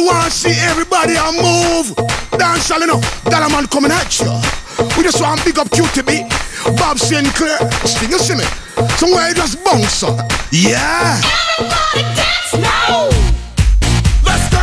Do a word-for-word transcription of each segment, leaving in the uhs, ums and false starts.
want to see everybody a move. Dance all enough, Dollar Man coming at you. We just want to big up Q T B, Bob Sinclair. Sting, you see me? Somewhere you just bounce up. Yeah. Everybody dance now. Let's go.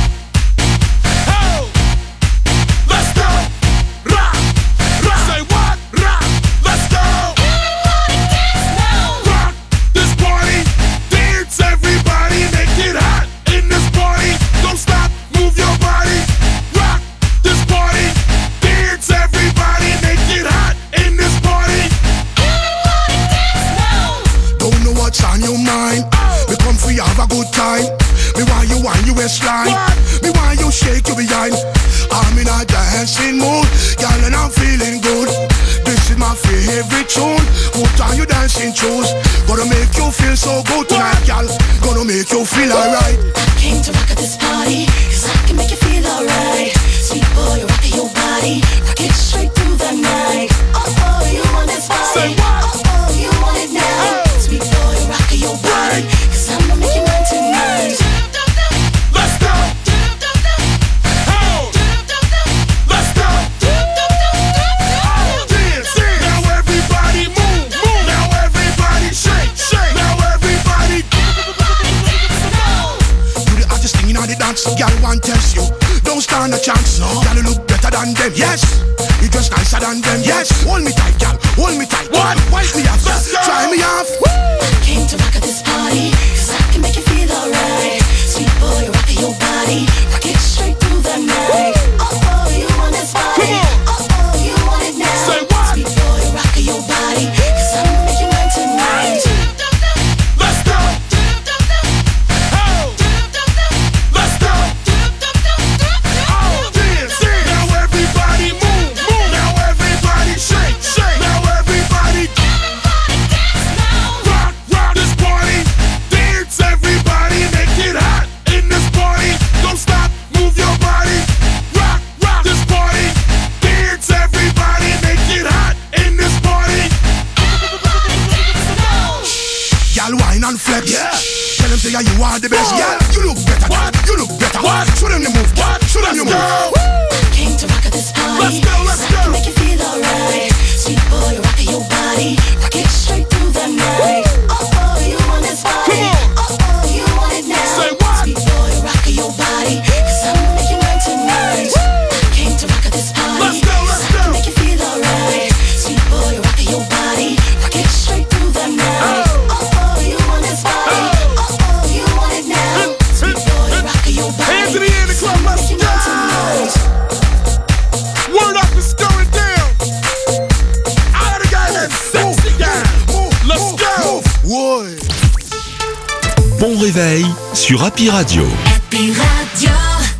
Oh. Let's go. Rock. Rock. Say what? Rock. Let's go. Everybody dance now. Rock this party. Dance everybody. Make it hot in this party. Don't stop. Move your body. Rock this party. Dance everybody. Make it hot in this party. Everybody dance now. Don't know what's on your mind. We come for you have a good time. Me want you want you waistline. Me want you shake your behind. I'm in a dancing mood, girl, and I'm feeling good. This is my favorite tune. Put on your dancing shoes. Gonna make you feel so good tonight, girl. Gonna make you feel alright. I came to rock at this party, cause I can make you feel alright. Sweet boy, rock your body, rock it straight through the night. Oh, oh, you want this body? Say what? Oh, oh, you want it now? Sweet boy, rock your body, cause I'ma make you mine tonight. Let's go. Oh. Let's go. Oh, dance, dance. Now everybody move, move. Now everybody shake, shake. Now everybody. You the hottest thing in all the dance. Girl, want test you. Don't stand a chance. No. Girl, you look better than them. Yes. You dress nicer than them. Yes. Hold me tight, girl. Hold me tight. What? Wipe me off. Let's go. Try me off. I came to rock at this party, cause I can make you feel alright. Sweet boy, rock your body, rock it straight through the night. Oh, oh, you want this body? Come on. Oh, oh, you want it now? Say what? Sweet boy, rock your body, cause I'ma make you mine tonight. Let's go. Oh. Let's go. Oh, dance, dance. Now everybody move, move. Now everybody shake, shake. Now everybody. Rock, rock this party. Dance everybody. Make it hot in this party. Don't stop, move your body. Rock, rock this party. Dance everybody. Make it hot in this party. Girl, wine and flex. Yeah. Tell them say yeah, you are the best. What? Yeah, you look better. What? You look better. What? Show them the move. What? Show them the Let's move. go. Came to rock at this party, Let's go, let's cause I go. can make you feel alright. Sweet boy, rock your body, rock it straight through the night. Oh, oh, you want this body? Come on. Oh, oh, you want it now? Say what? Sweet boy, rock your body, cause I'ma make you mine tonight. Came to rock at this party, Let's go, let's cause I go. can make you feel alright. Sweet boy, rock your body, rock it straight through the night. Oh. Oh, oh, you want this body? Oh. Oh, oh, you want it now? Sweet boy, rock your body, Hands in the air in the cause club, I'ma let's make you go. mine tonight. Word up and stir it down. I had a guy that's sexy guy. Let's go. Ouais. Bon réveil sur Happy Radio. Happy Radio.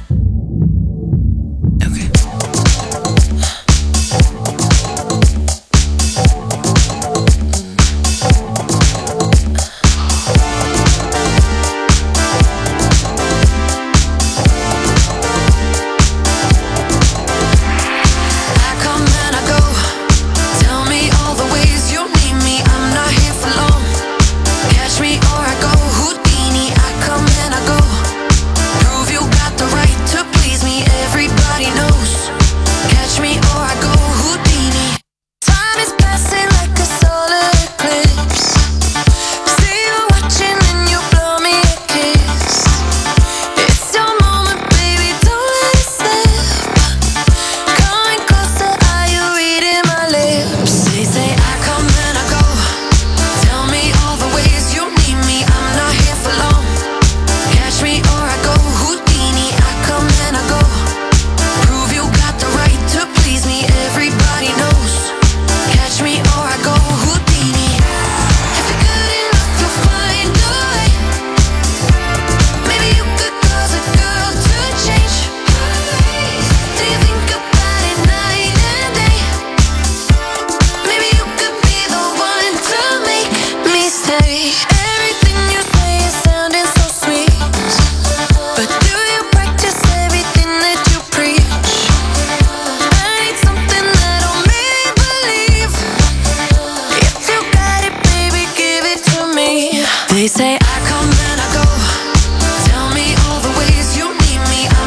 I come and I go. Tell me all the ways you need me. I'm not here for long. Catch me or I go Houdini. I come and I go. Prove you got the right to please me. Everybody knows. Catch me or I go Houdini. Time is passing like a solar eclipse. See you watching and you blow me a kiss. It's your moment, baby. Don't let it slip. Coming closer, are you reading my lips? They say I come and I go. Tell me all the ways you need me. I'm not here for long. Catch me or I go Houdini. I come and I go. Prove you got the right to please me. Everybody knows. Catch me or I go Houdini. If you're good enough, you'll find a way. Maybe you could cause a girl to change. Do you think about it night and day? Maybe you could be the one to make me stay. Everything you say is sounding so sweet, but do you practice everything that you preach? I need something that'll make me believe. If you got it, baby, give it to me. They say I come and I go. Tell me all the ways you need me.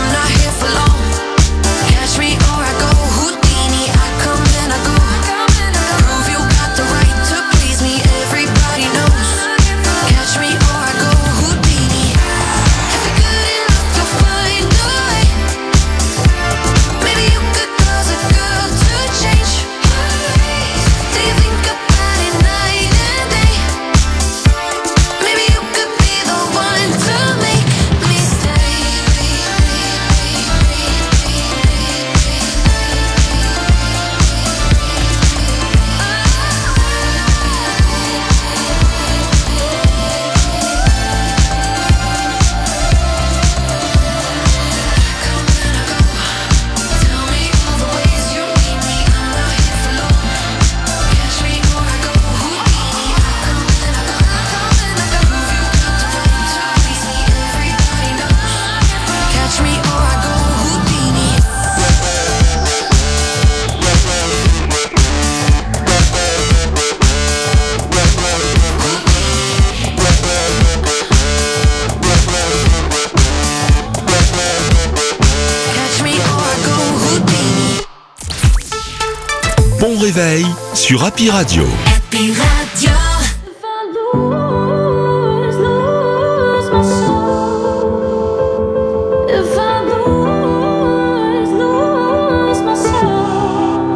réveil sur Happy Radio. Happy Radio. If I lose, lose my soul. If I lose, lose myself.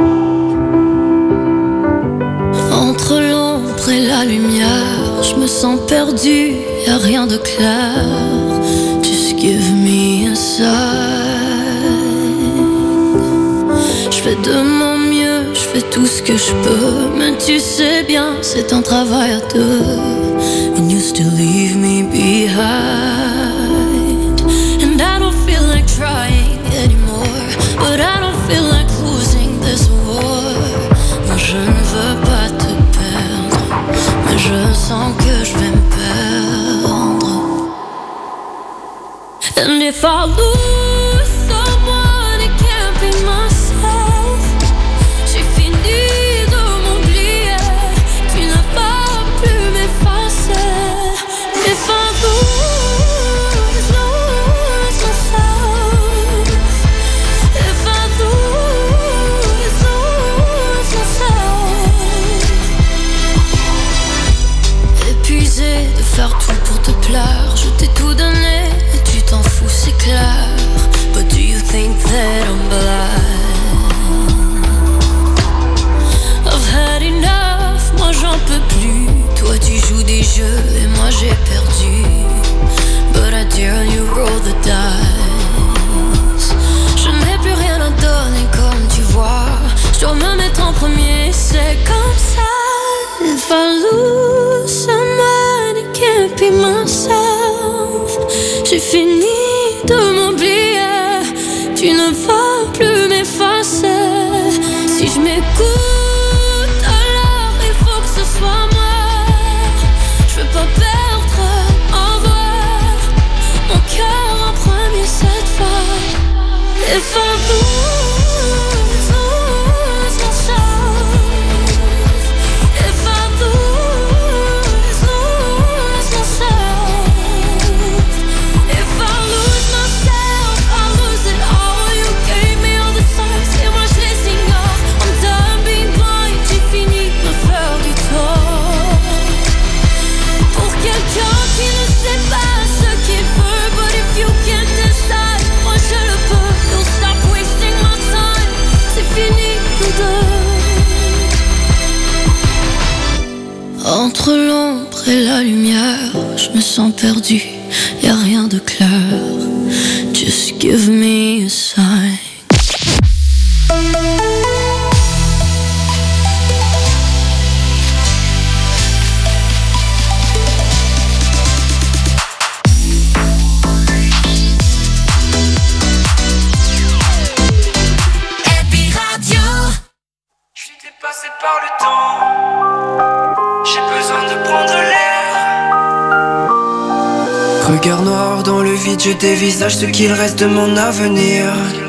Entre l'ombre et la lumière, je me sens perdu, y'a rien de clair. Just give me a sign. Je fais de mon mieux, je fais tout ce que je peux, mais tu sais bien, c'est un travail à deux. And you still leave me behind. And I don't feel like trying anymore, but I don't feel like losing this war. Moi je ne veux pas te perdre, mais je sens que je vais me perdre. And if I lose someone, it can't be myself. J'ai fini de m'oublier, tu ne vas plus m'effacer. If I lose, lose myself. If I lose, lose myself. Épuisé de faire tout pour te plaire, je t'ai tout donné et tu t'en fous, c'est clair. But do you think that I'm blind? I've had enough, moi j'en peux plus. Toi tu joues des jeux et moi j'ai perdu. But I dare you roll the dice. Je n'ai plus rien à donner comme tu vois. Je dois me mettre en premier, c'est comme ça. If I lose someone, it can't be myself. J'ai fini de m'oublier, tu ne vas plus m'effacer. Si je m'écoute, alors il faut que ce soit moi. Je veux pas perdre en vrai mon cœur en premier cette fois. If I lose, lose myself. If I lose, lose myself. If I lose myself, I lose it all. You gave me all the signs et moi je les ignore. I'm done being blind, j'ai fini de me faire du tort. Pour quelqu'un qui ne sait pas ce qu'il veut, but if you can't decide, moi je le peux. Don't stop wasting my time, c'est fini nous deux. Entre l'ombre et la lumière, je me sens perdu, y'a rien de clair. Just give me a sign. Happy Radio. Je suis dépassé par le temps. J'ai besoin de prendre l'air. Regard noir dans le vide, je dévisage ce qu'il reste de mon avenir.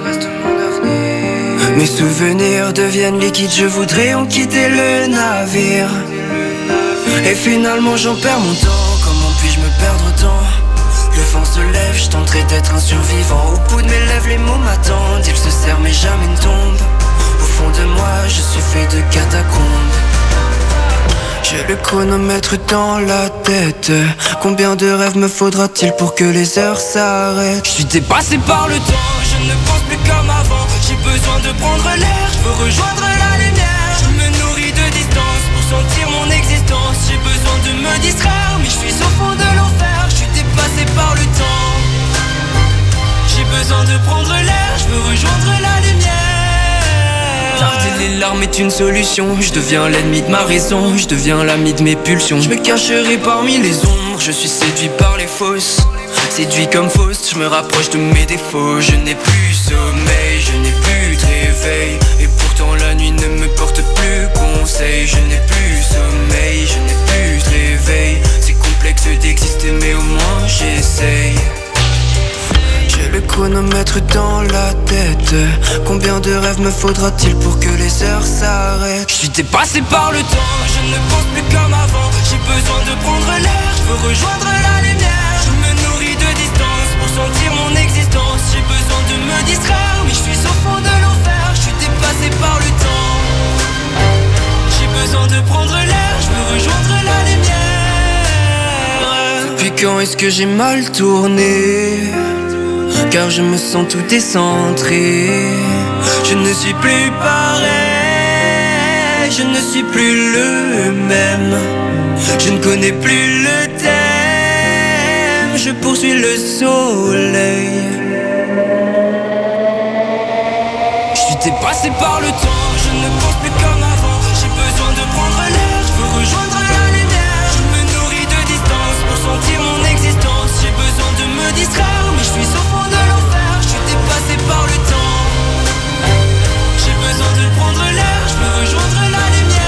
Mes souvenirs deviennent liquides, je voudrais en quitter le navire. Et finalement j'en perds mon temps, comment puis-je me perdre autant? Le vent se lève, je tenterai d'être un survivant. Au bout de mes lèvres, les mots m'attendent. Ils se serrent mais jamais ne tombent. Au fond de moi, je suis fait de catacombes. J'ai le chronomètre dans la tête. Combien de rêves me faudra-t-il pour que les heures s'arrêtent? Je suis dépassé par le temps, je ne pense plus comme avant. J'ai besoin de prendre l'air, je veux rejoindre la lumière. Je me nourris de distance pour sentir mon existence. J'ai besoin de me distraire, mais je suis au fond de l'enfer. Je suis dépassé par le temps. J'ai besoin de prendre l'air, je veux rejoindre la lumière. Garder les larmes est une solution. Je deviens l'ennemi de ma raison, je deviens l'ami de mes pulsions. Je me cacherai parmi les ombres, je suis séduit par les fausses. Séduit comme Faust, je me rapproche de mes défauts. Je n'ai plus sommeil, je n'ai plus de réveil. Et pourtant la nuit ne me porte plus conseil. Je n'ai plus sommeil, je n'ai plus de réveil. C'est complexe d'exister mais au moins j'essaye. J'ai le chronomètre dans la tête. Combien de rêves me faudra-t-il pour que les heures s'arrêtent? Je suis dépassé par le temps, je ne pense plus comme avant. J'ai besoin de prendre l'air, je veux rejoindre la lumière. Je me nourris de distance pour sentir mon existence. J'ai besoin de me distraire, mais je suis au fond de l'enfer. Je suis dépassé par le temps. besoin de prendre l'air, je veux rejoindre la lumière. Depuis quand est-ce que j'ai mal tourné? Car je me sens tout décentré. Je ne suis plus pareil, je ne suis plus le même. Je ne connais plus le thème, je poursuis le soleil. Je suis dépassé par le temps, je ne pense plus comme avant. J'ai besoin de prendre l'air, je veux rejoindre la lumière. Je me nourris de distance pour sentir mon existence. J'ai besoin de me distraire, mais je suis au fond de l'enfer. Je suis dépassé par le temps. J'ai besoin de prendre l'air, je veux rejoindre la lumière.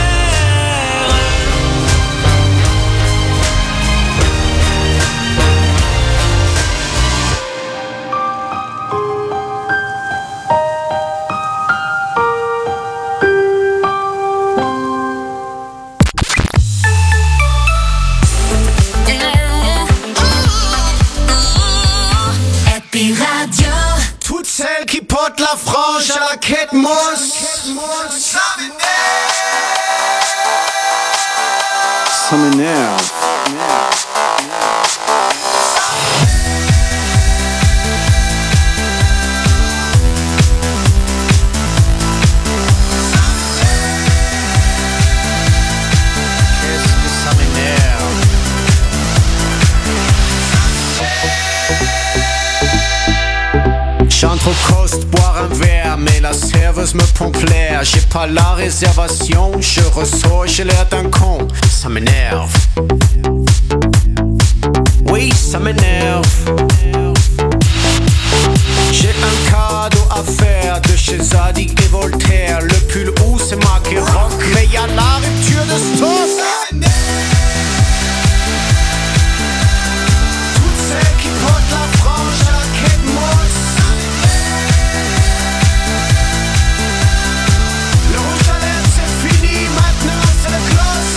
Toutes celles qui portent la frange à la quête mousse. Ça m'énerve. Qu'est-ce que ça m'énerve. J'entre au coste boire un verre, mais la serveuse me pompe l'air. J'ai pas la réservation, je ressors, j'ai l'air d'un con. Ça m'énerve. Oui, ça m'énerve. J'ai un cadeau à faire de chez Zadig et Voltaire. Le pull où c'est marqué rock, mais y'a la rupture de stock. Toutes celles qui portent la frange à la quête mousse. Le rouge à lèvres c'est fini, maintenant c'est le gloss.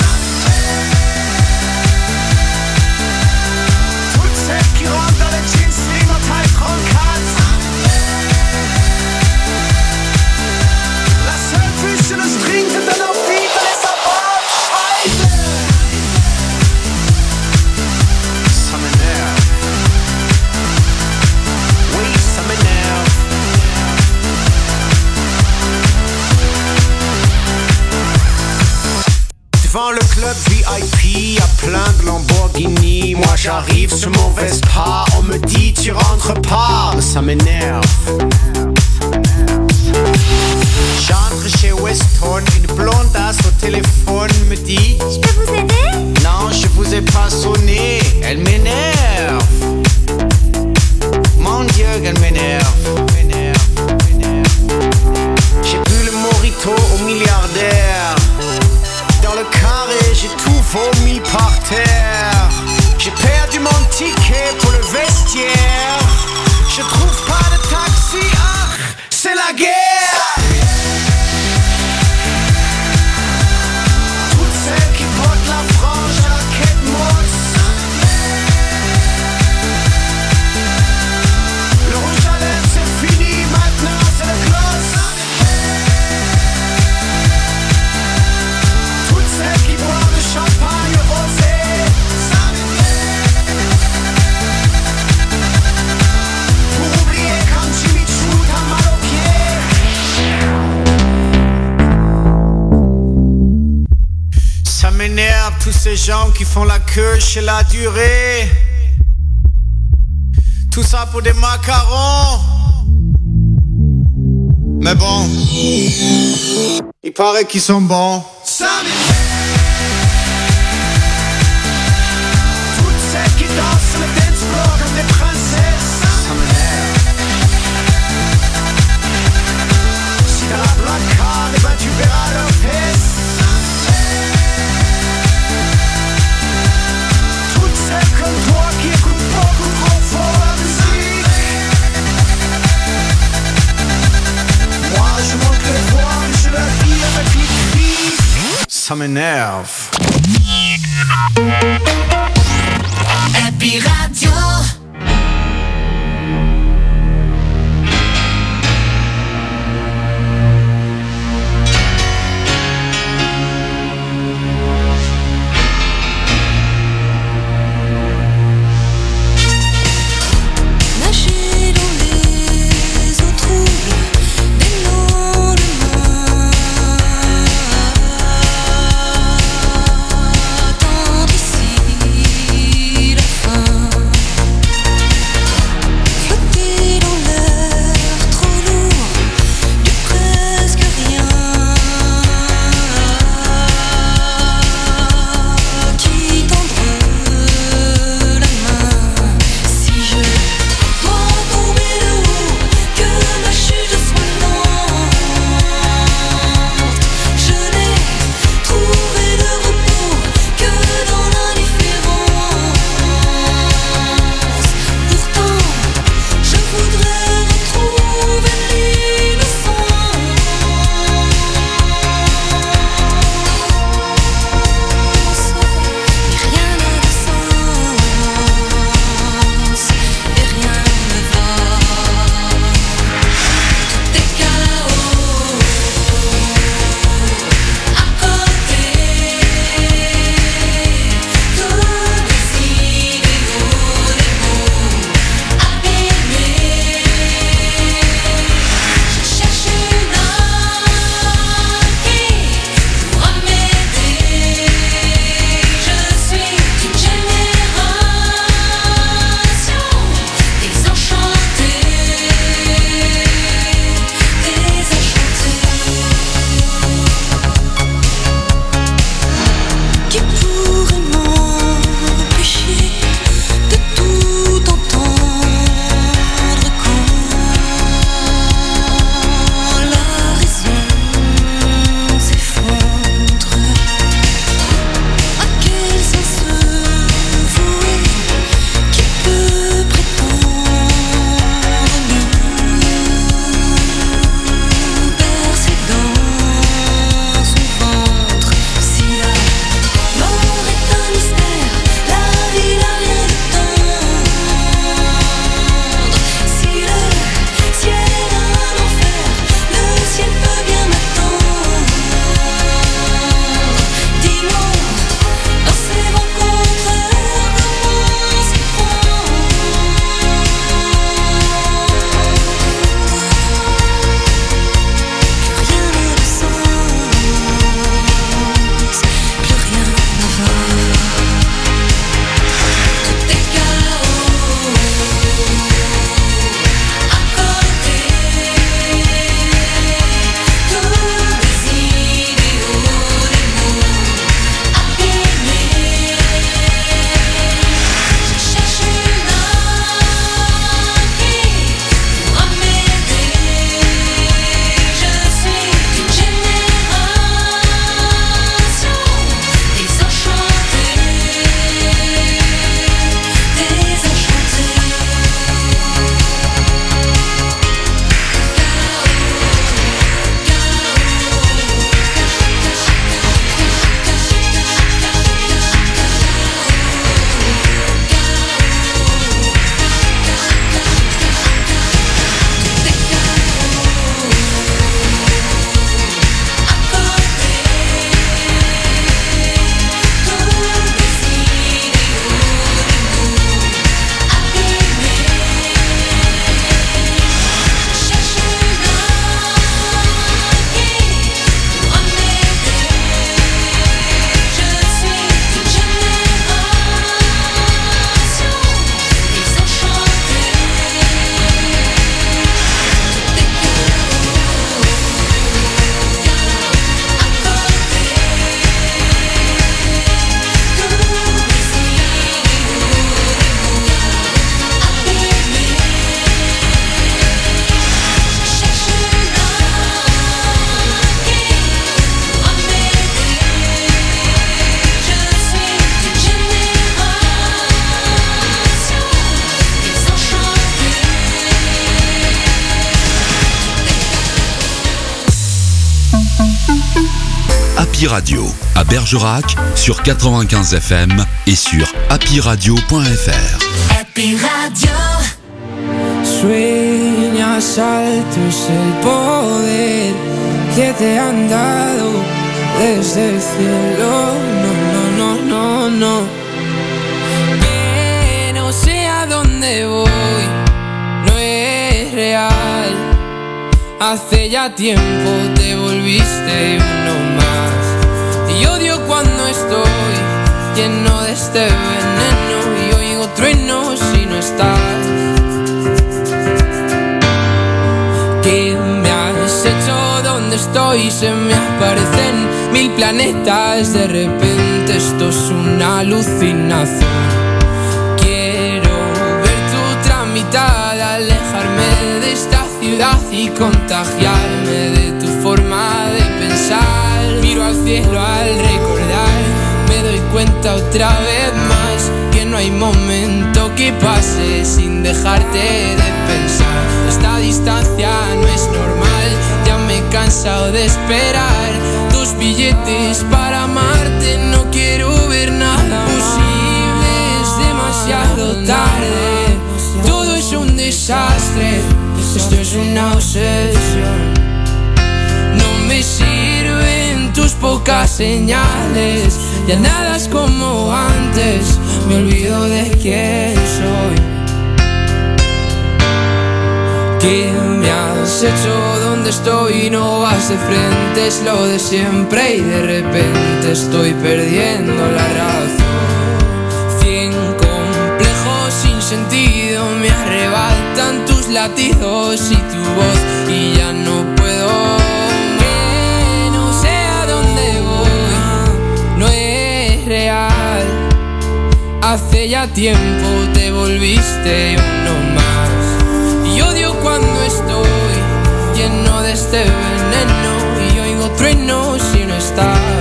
Toutes celles qui rentrent dans les jeans slim en taille trente-quatre. La seule vue sur le string c'est de nos filles de les sabots. Ça m'énerve. Oui, ça m'énerve. Devant le club V I P, y'a plein de Lamborghini. Moi j'arrive sur mon Vespa, on me dit tu rentres pas. Ça m'énerve. J'entre chez Weston, une blondasse au téléphone me dit: je peux vous aider? Non, je vous ai pas sonné. Elle m'énerve. Mon Dieu, qu'elle m'énerve. J'ai bu le mojito au milliardaire. Dans le carré, j'ai tout vomi par terre. J'ai perdu mon ticket pour le vestiaire. Je trouve pas de taxi, ah, c'est la guerre. Toutes celles qui portent la frange à la quête mousse. Le rouge à lèvres c'est fini, maintenant c'est le gloss. Toutes celles qui boivent le champagne rosé. Pour oublier quand Jimmy Choo t'a mal au pied. Ça m'énerve tous ces gens qui font la queue chez la durée. Tout ça pour des macarons. Mais bon, il paraît qu'ils sont bons. Ça m'énerve. Toutes celles qui dansent sur le dance floor comme des princesses. Ça m'énerve. Si t'as la black card, eh ben tu verras leur fesses. Toutes celles comme toi qui écoutent beaucoup trop fort la musique. Moi je monte les voix, mais je la vis avec les cris. Ça m'énerve. Happy Radio. Happy Radio, à Bergerac, sur quatre-vingt-quinze F M et sur happy radio point f r. Happy Radio. Sueñas alto es el poder que te han dado desde el cielo. No, no, no, no, no. Que no sé a dónde voy, no es real. Hace ya tiempo te volviste uno más. Y odio cuando estoy lleno de este veneno y oigo truenos si no estás. ¿Qué me has hecho? ¿Dónde estoy? Se me aparecen mil planetas. De repente esto es una alucinación. Quiero ver tu tramitada, alejarme de esta ciudad y contagiarme de tu forma de pensar. Miro al cielo al recordar, me doy cuenta otra vez más que no hay momento que pase sin dejarte de pensar. Esta distancia no es normal, ya me he cansado de esperar tus billetes para amarte. No quiero ver nada posible, es demasiado tarde. Todo es un desastre, esto es una obsesión. No me sirven tus pocas señales, ya nada es como antes, me olvido de quién soy. ¿Qué me has hecho? ¿Dónde estoy? No vas de frente, es lo de siempre y de repente estoy perdiendo la razón. Cien complejos sin sentido me arrebatan tus latidos y tu voz y ya no puedo. Que no sé a dónde voy, no es real. Hace ya tiempo te volviste uno más. Y odio cuando estoy lleno de este veneno y oigo truenos si no estás.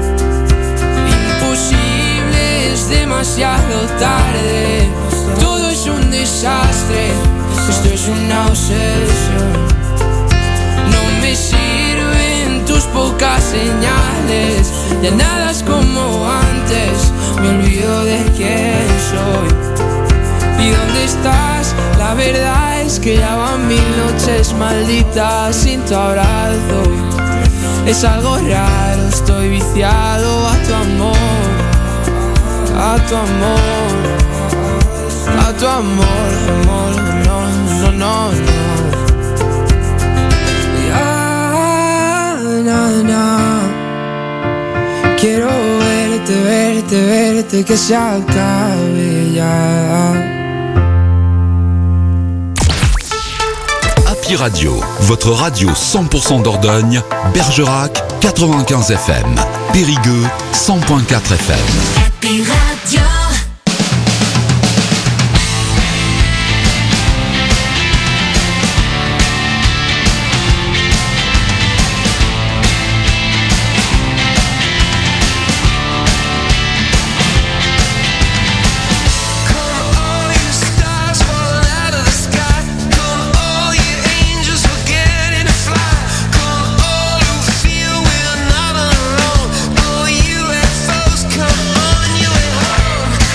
Imposible, es demasiado tarde. Todo es un desastre, esto es una obsesión. No me sirven tus pocas señales, ya nada es como antes, me olvido de quién soy. ¿Y dónde estás? La verdad es que ya van mil noches malditas sin tu abrazo. Es algo raro, estoy viciado a tu amor, a tu amor, a tu amor, amor, no, no, no, no. Ya, na, na. Quiero verte, verte, verte, que se acabe ya. Happy Radio, votre radio cent pour cent Dordogne, Bergerac quatre-vingt-quinze F M, Périgueux cent point quatre F M. Happy Radio. Come on, you way home.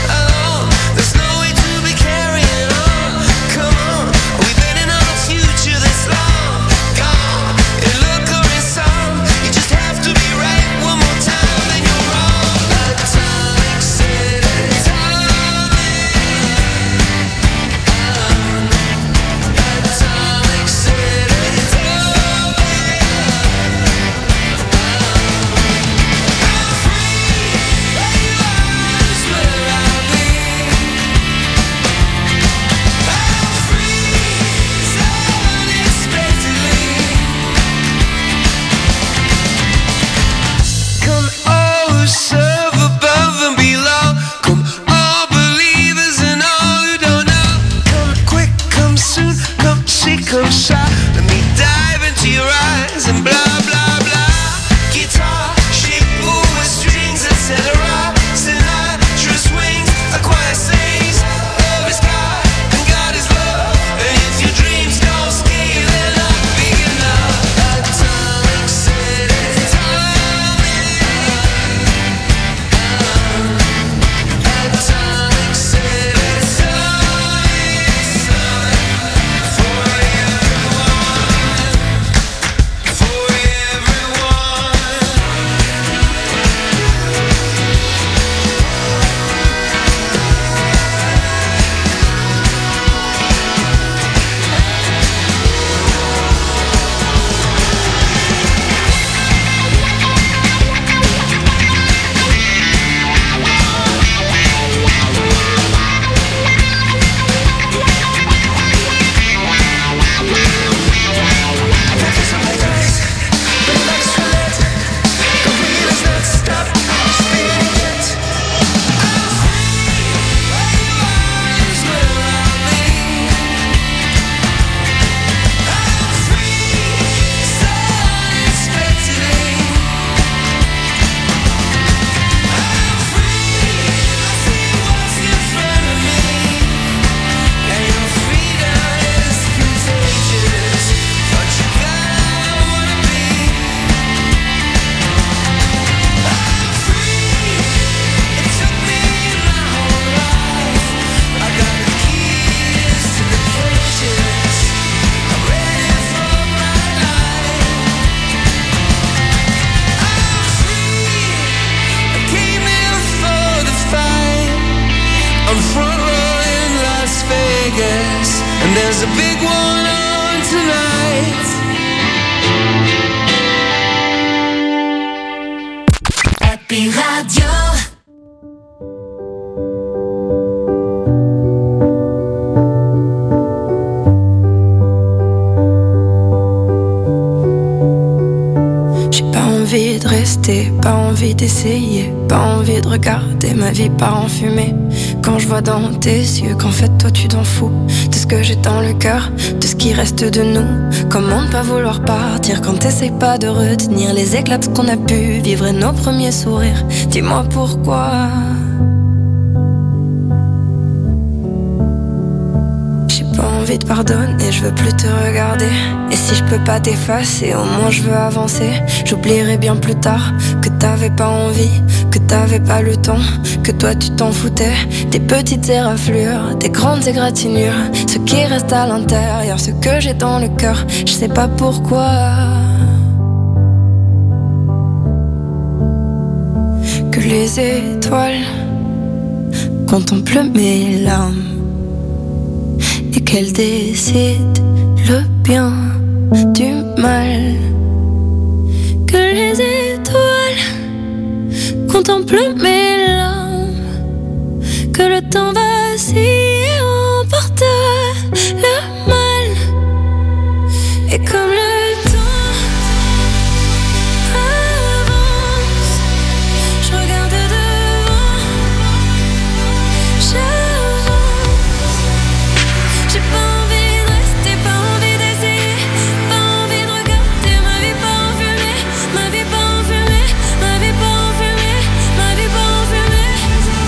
on front row in Las Vegas, and there's a big one on tonight. Happy Radio. De rester, pas envie d'essayer, pas envie de regarder ma vie part en fumée. Quand je vois dans tes yeux qu'en fait toi tu t'en fous de ce que j'ai dans le cœur, de ce qui reste de nous. Comment ne pas vouloir partir quand t'essayes pas de retenir les éclats de ce qu'on a pu vivre et nos premiers sourires. Dis-moi pourquoi. Envie de pardonner, je veux plus te regarder. Et si je peux pas t'effacer, au moins je veux avancer. J'oublierai bien plus tard que t'avais pas envie, que t'avais pas le temps, que toi tu t'en foutais. Des petites éraflures, des grandes égratignures, ce qui reste à l'intérieur, ce que j'ai dans le cœur, je sais pas pourquoi. Que les étoiles contemplent mes larmes et qu'elle décide le bien du mal. Que les étoiles contemplent mes larmes, que le temps vacille et emporte le mal. Et comme le temps avance, je regarde devant, j'avance. J'ai pas envie de rester, pas envie d'essayer, pas envie de regarder ma vie pas en fumée, ma vie pas en fumée, ma vie pas en fumée, ma vie pas en fumée.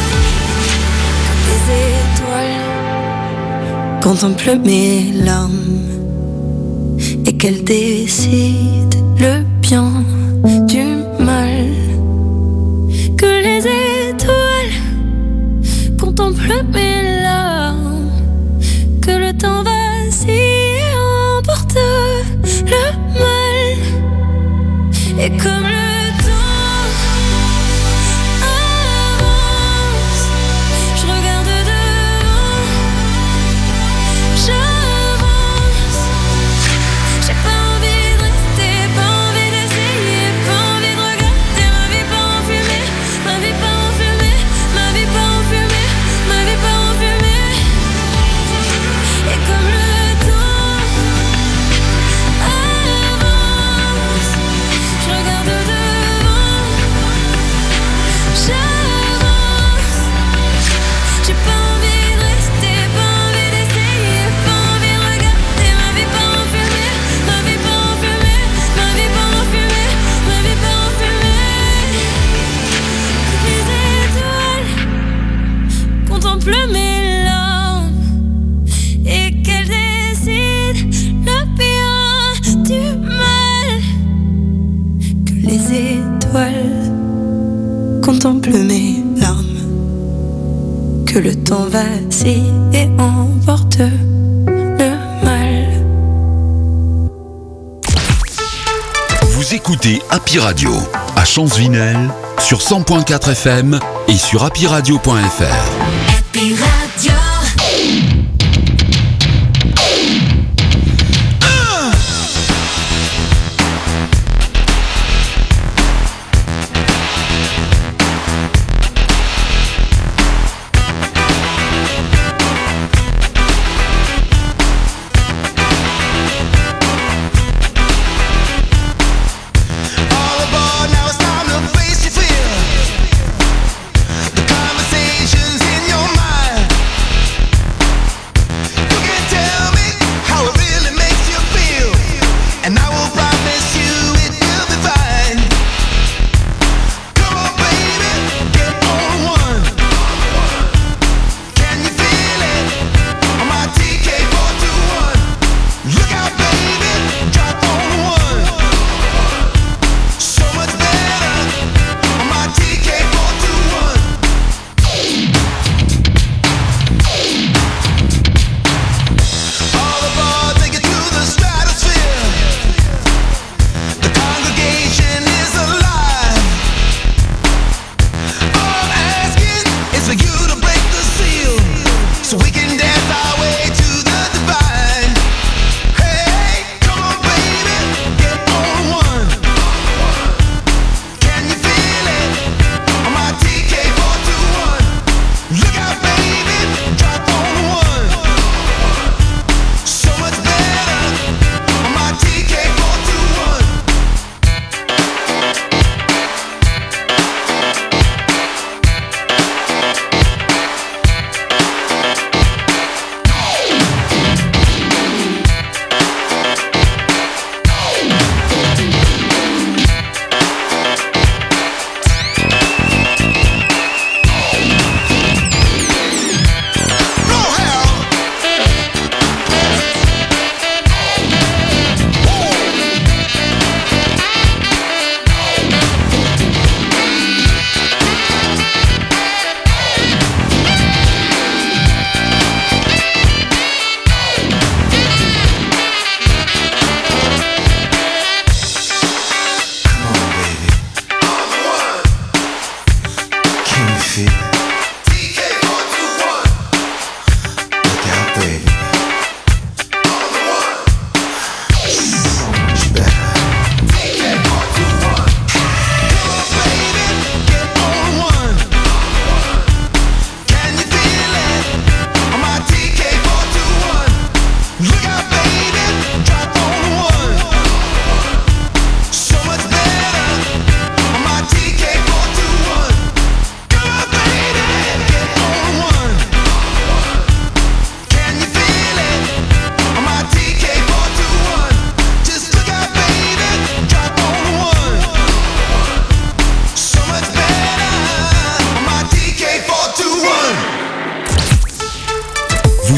Les étoiles contemplent mes larmes et qu'elles décident le bien du mal. Que les étoiles contemplent mes larmes, que le temps vacille et emporte le mal. Et comme le temps avance, je regarde devant, j'avance. J'ai pas envie de rester, pas envie d'essayer, pas envie de regarder ma vie pas en fumée, ma vie pas en fumée, ma vie pas en fumée, ma vie pas en fumée. Et comme le temps avance, je regarde devant, j'avance. J'ai pas envie de rester, pas envie d'essayer, pas envie de regarder ma vie pas en fumée, ma vie pas en fumée, ma vie pas en fumée, ma vie pas en fumée. Les étoiles contemplent mes larmes et qu'elles décident le bien du mal. Que les étoiles contemplent mes larmes, que le temps vacille et emporte le mal. Vous écoutez Happy Radio à Champs-Vinel sur cent point quatre F M et sur happy radio point f r. Happy Radio. All aboard, now it's time to face your fear. The conversations in your mind.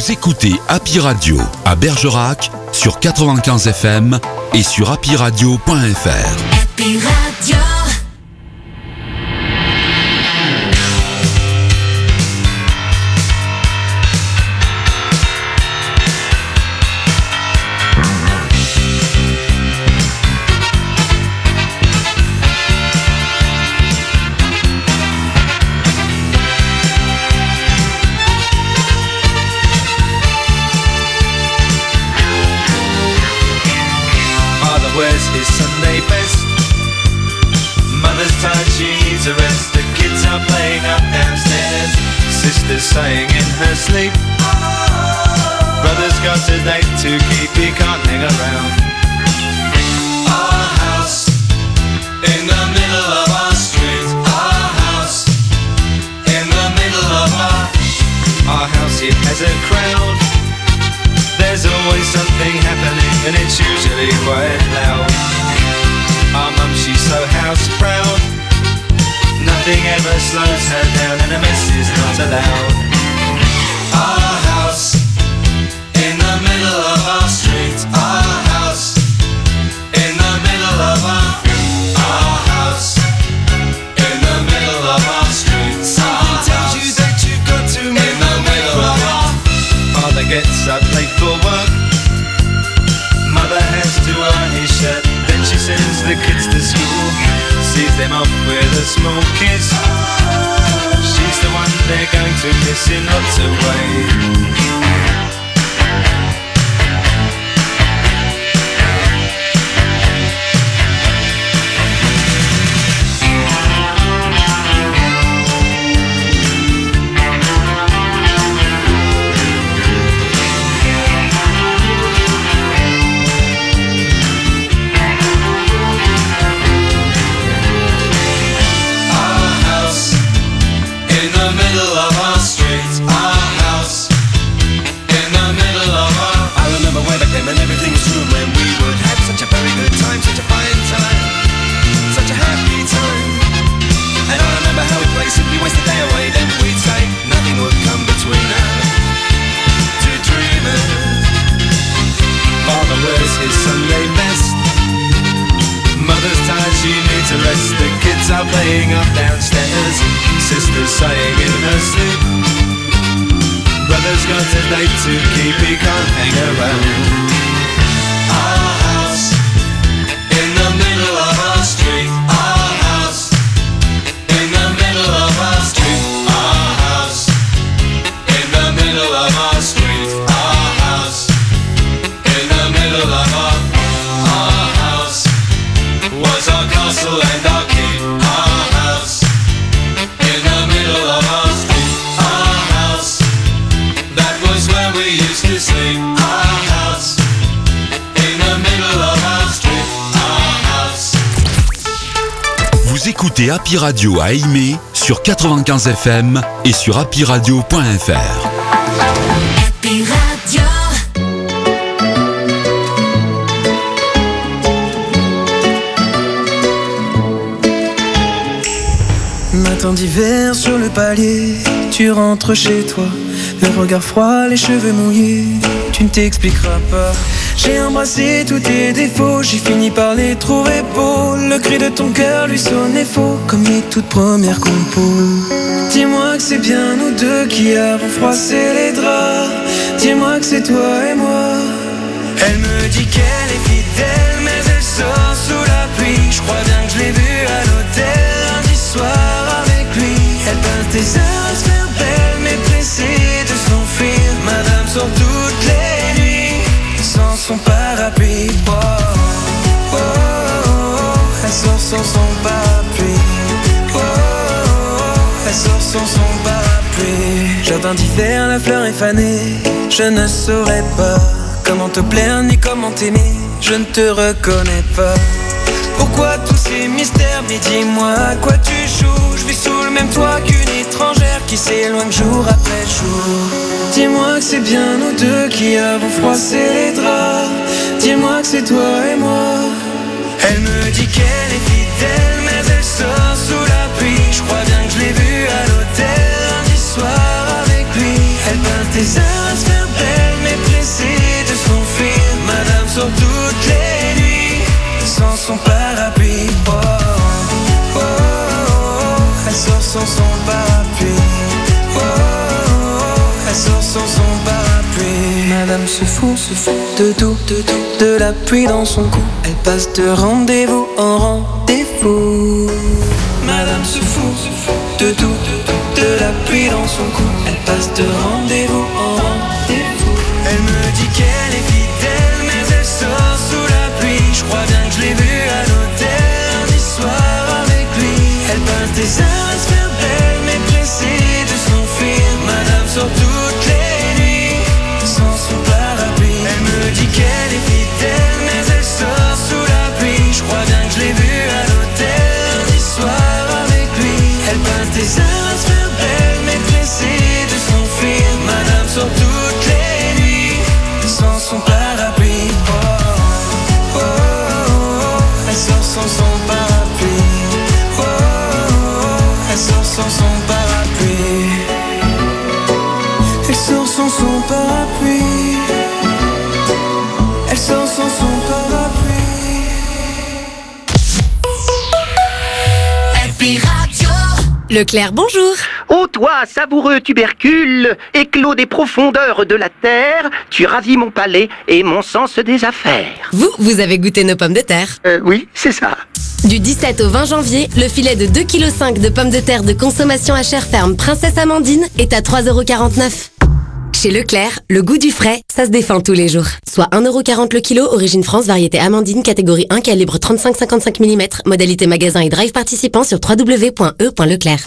Vous écoutez Happy Radio à Bergerac sur quatre-vingt-quinze F M et sur happy radio point f r. Happy Radio. His Sunday best. Mother's tired, she needs a rest. The kids are playing up downstairs. Sister's sighing in her sleep. Brother's got a date to keep, he can't hang around. Our house in the middle of our street. Our house in the middle of our Our house, it has a crowd. There's always something happening and it's usually quite loud. Our mum, she's so house proud. Nothing ever slows her down and a mess is not allowed. Our house in the middle of our street. Our house in the middle of our Our house in the middle of our street. Something tells you that you've got to move in the middle of our Father gets up late for work. Mother has to iron his shirt. Then she sends the kids to school, sees them off with a small kiss. She's the one they're going to miss in lots of ways. Playing up downstairs, sister's sighing in her sleep. Brother's got a date to keep, he can't hang around. Our house in the middle of our street. Our house in the middle of our street. Our house in the middle of our street. Our house in the middle of our Our house was our castle and our keep. Vous écoutez Happy Radio à Aimé sur quatre-vingt-quinze F M et sur happy radio point f r. Happy Radio. Matin d'hiver sur le palier, tu rentres chez toi, le regard froid, les cheveux mouillés, tu ne t'expliqueras pas. J'ai embrassé tous tes défauts, j'ai fini par les trouver beaux. Le cri de ton cœur lui sonnait faux, comme les toutes premières compos. Dis-moi que c'est bien nous deux qui avons froissé les draps. Dis-moi que c'est toi et moi. Elle me dit qu'elle est fidèle, mais elle sort sous la pluie. Je crois bien que je l'ai vue à l'hôtel lundi soir avec lui. Elle passe des heures à se faire belle, mais pressée de s'enfuir. Madame sort toutes les nuits sans son parapluie. Oh, oh, oh, oh, elle sort sans son parapluie. Oh, oh, oh, elle sort sans son parapluie. Jardin d'hiver, la fleur est fanée. Je ne saurais pas comment te plaire ni comment t'aimer. Je ne te reconnais pas. Pourquoi tous ces mystères? Mais dis-moi à quoi tu joues. Je vis sous le même toit qu'une étrangère qui s'éloigne jour après jour. Dis-moi que c'est bien nous deux qui avons froissé les draps. Dis-moi que c'est toi et moi. Elle me dit qu'elle est fidèle, mais elle sort sous la pluie. Je crois bien que je l'ai vue à l'hôtel lundi soir avec lui. Elle passe des heures à se faire belle, Madame se fout, se fout de tout, de tout, de la pluie dans son cou. Elle passe de rendez-vous en rendez-vous. Madame se fout, se fout de tout, de tout, de la pluie dans son cou. Elle passe de rendez-vous en rendez-vous. Elle me dit qu'elle est fidèle, mais elle sort sous la pluie. Je crois bien que je l'ai vue à l'hôtel lundi soir avec lui. Elle passe des heures à se faire belle, mais pressée de s'enfuir. Madame sort toutes les nuits sans son parapluie. Elle me dit qu'elle est fidèle, mais elle sort sous la pluie. Je crois bien que je l'ai vue à l'hôtel lundi soir avec lui. Elle passe des heures à se faire belle, mais pressée de s'enfuir. Madame sort toutes les nuits sans son parapluie. Oh, oh, oh, oh. Elle sort sans son parapluie. Oh, oh, oh. Elle sort sans son parapluie. Elle sort sans son parapluie. Elle sort sans son parapluie. Happy Radio. Leclerc, bonjour. Ô toi, savoureux tubercule, éclos des profondeurs de la terre, tu ravis mon palais et mon sens des affaires. Vous, vous avez goûté nos pommes de terre? Euh, oui, c'est ça. Du dix-sept au vingt janvier, le filet de deux virgule cinq kilos de pommes de terre de consommation à chair ferme Princesse Amandine est à trois euros quarante-neuf. Chez Leclerc, le goût du frais, ça se défend tous les jours. Soit un euro quarante le kilo, origine France, variété Amandine, catégorie un, calibre trente-cinq à cinquante-cinq millimètres, modalité magasin et drive participant sur w w w point e point leclerc.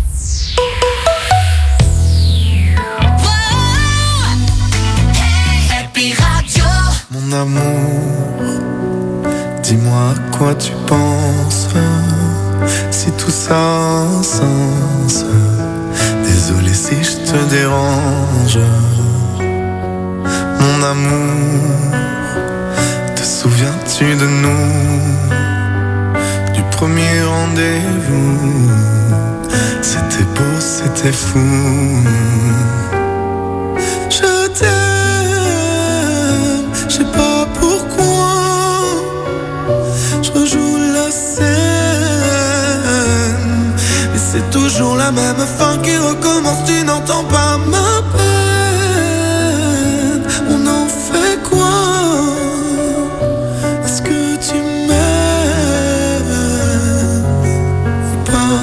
Happy Radio. Mon amour, dis-moi à quoi tu penses, si tout ça a un sens. Désolé si je te dérange. Mon amour, te souviens-tu de nous, du premier rendez-vous? C'était beau, c'était fou. Je t'aime, je sais pas pourquoi. Je rejoue la scène, mais c'est toujours la même fin qui recommence. Tu n'entends pas ma peine. On en fait quoi? Est-ce que tu m'aimes ou pas?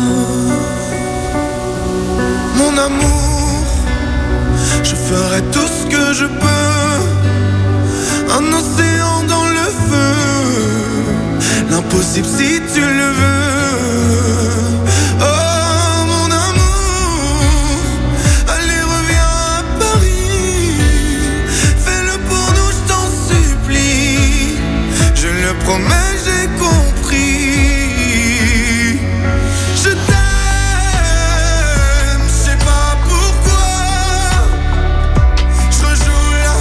Mon amour, je ferai tout ce que je peux. Un océan dans le feu, l'impossible si tu le veux. Oh mon amour, allez reviens à Paris. Fais-le pour nous, je t'en supplie. Je le promets, j'ai compris. Je t'aime, je sais pas pourquoi. Je rejoue la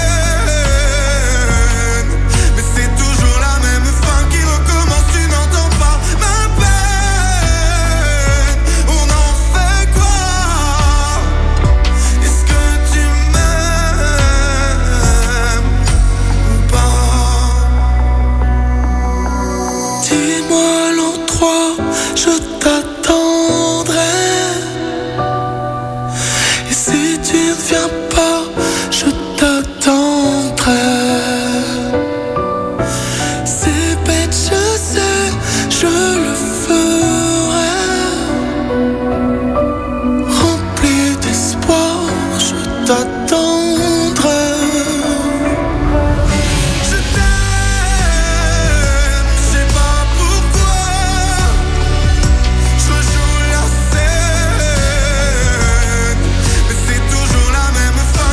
scène, mais c'est toujours la même fin qui recommence. Tu n'entends pas ma peine. On en fait quoi? Est-ce que tu m'aimes ou pas? Dis-moi l'endroit, je t'attendrai. Et si tu ne viens pas, je t'attendrai. C'est bête, je sais, je le ferai. Rempli d'espoir, je t'attendrai. Je t'aime, je sais pas pourquoi. Je rejoue la scène, mais c'est toujours la même fin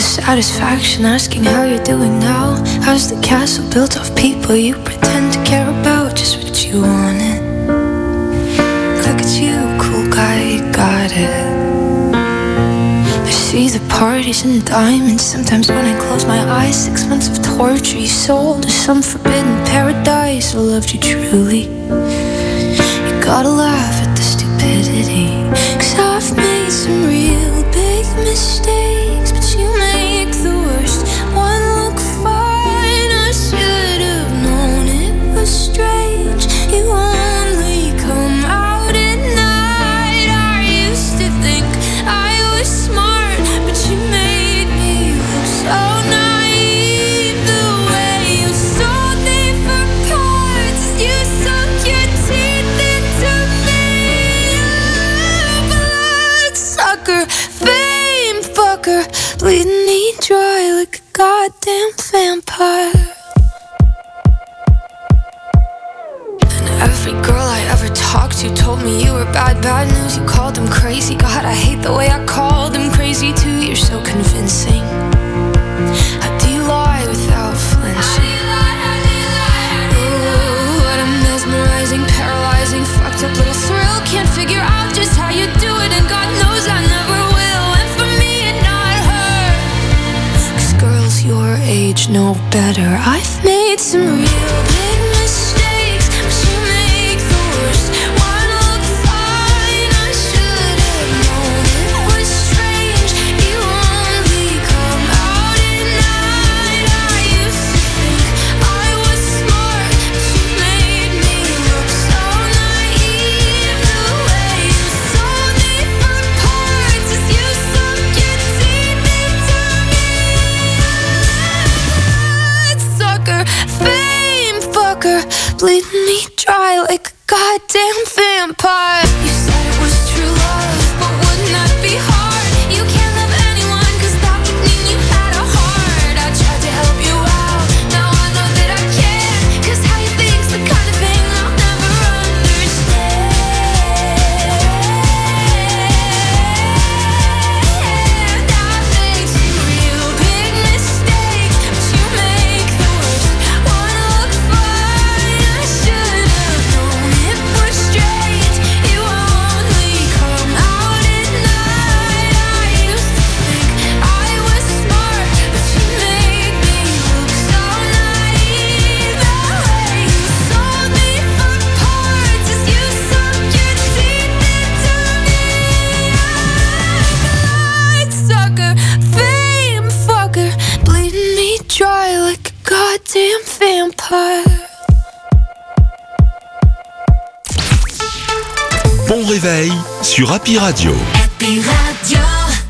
the satisfaction asking how you're doing now. How's the castle built of people you pretend to care about? Just what you wanted. Look at you, cool guy, you got it. I see the parties and diamonds. Sometimes when I close my eyes, six months of torture you sold to some forbidden paradise. I loved you truly. You gotta laugh at the stupidity, 'cause I've made some real big mistakes, but you make the worst one look fine. I should have known it was strange. You only come out at night. I used to think I was smart, but you made me look so naive. The way you sold me for parts, you sunk your teeth into me. Bloodsucker, fame fucker, bleeding me dry like a goddamn vampire. And every girl I ever talked to told me you were bad, bad news. You called them crazy. God, I hate the way I called them crazy too. You're so convincing. How do you lie without flinching? Ooh, what a mesmerizing, paralyzing, fucked up little thrill. Can't figure out just how you do it, and God knows I never will. And for me and not her, 'cause girls your age know better. I've made some real big mistakes, but you make the worst one look fine. I should have known it was strange. You only come out at night. I used to think I was smart, but you made me look so naive. The way you sold me for parts is you sunk your teeth into me. Bloodsucker, fame fucker, bleeding me dry like a goddamn vampire. You said it was true love, but wouldn't that be hard? You can't love anyone, 'cause that would mean you had a heart. I tried to help you out, now I know that I can't, 'cause how you think's the kind of thing I'll never understand. I've made some real big mistakes, but you make the worst one look fine. I should have known it was strange. You only come out at night. I used to think I was smart, but you made me look so naive. The way you sold me for parts is you sunk your teeth into me. Bloodsucker, fame fucker, bleeding me dry like a goddamn vampire. Bon réveil sur Happy Radio. Happy Radio.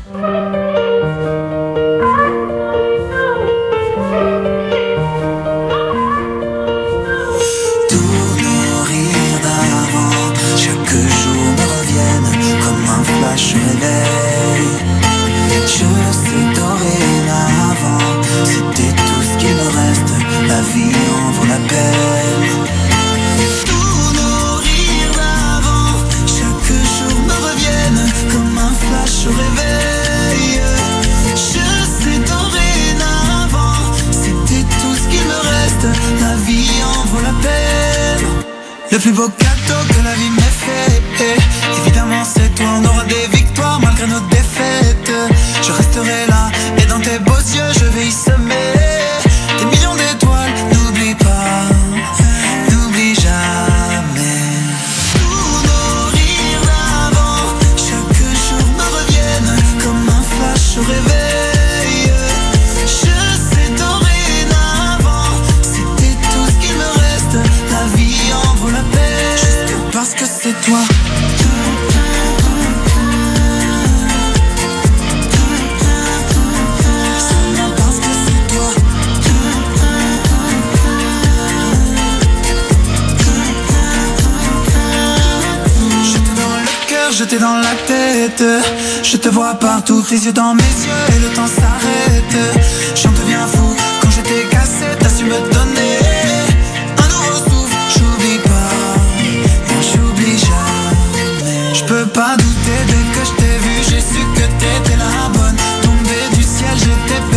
Tous nos rires d'avant, chaque jour me reviennent comme un flash au réveil. Je sais dorénavant, c'était tout ce qu'il me reste, la vie en vaut la peine. Tous nos rires d'avant, chaque jour me reviennent comme un flash au réveil. Je sais dorénavant, c'était tout ce qu'il me reste, la vie en vaut la peine. Le plus beau cadeau que la vie m'ait fait, évidemment c'est toi, on aura des victoires malgré nos défaites. Je resterai là et dans tes beaux yeux je vais y semer des millions d'étoiles. N'oublie pas, n'oublie jamais. Tous nos rires d'avant, chaque jour me reviennent comme un flash au réveil. Je sais dorénavant, c'était tout ce qu'il me reste, la vie en vaut la peine. Juste parce que c'est toi. J'étais dans la tête, je te vois partout, tes yeux dans mes yeux et le temps s'arrête. J'en deviens fou, quand je t'ai cassé, t'as su me donner un nouveau souffle. J'oublie pas, non j'oublie jamais. Je peux pas douter dès que je t'ai vu, j'ai su que t'étais la bonne. Tombée du ciel, j'étais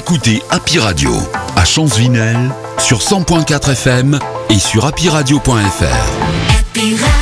Écoutez Happy Radio à Champs-Vinel sur cent point quatre F M et sur happy radio point F R. Happy Radio.